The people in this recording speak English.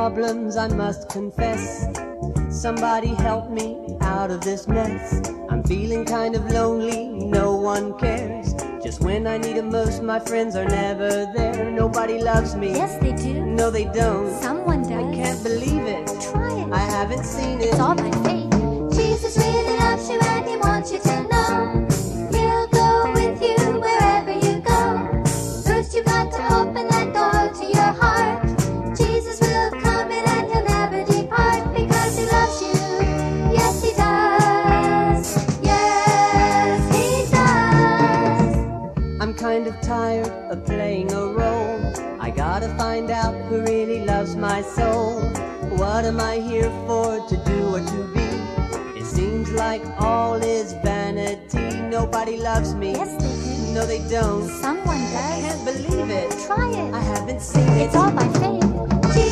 problems, I must confess. Somebody help me out of this mess. I'm feeling kind of lonely, no one cares. Just when I need them most, my friends are never there. Nobody loves me. Yes, they do. No, they don't. Someone does. I can't believe it. Try it. I haven't seen it. It's all by faith. Jesus really loves you and he wants you to know. He'll go with you wherever you go. First you've got to open that door to your heart. Jesus will come in and he'll never depart because he loves you. Yes, he does. Yes, he does. I'm kind of tired of playing a role. I gotta find out who really loves my soul. What am I here for, to do or to be? It seems like all is vanity. Nobody loves me. Yes, they do. No, they don't. Someone I does. can't believe it. Try it. I haven't seen it. It's all by faith.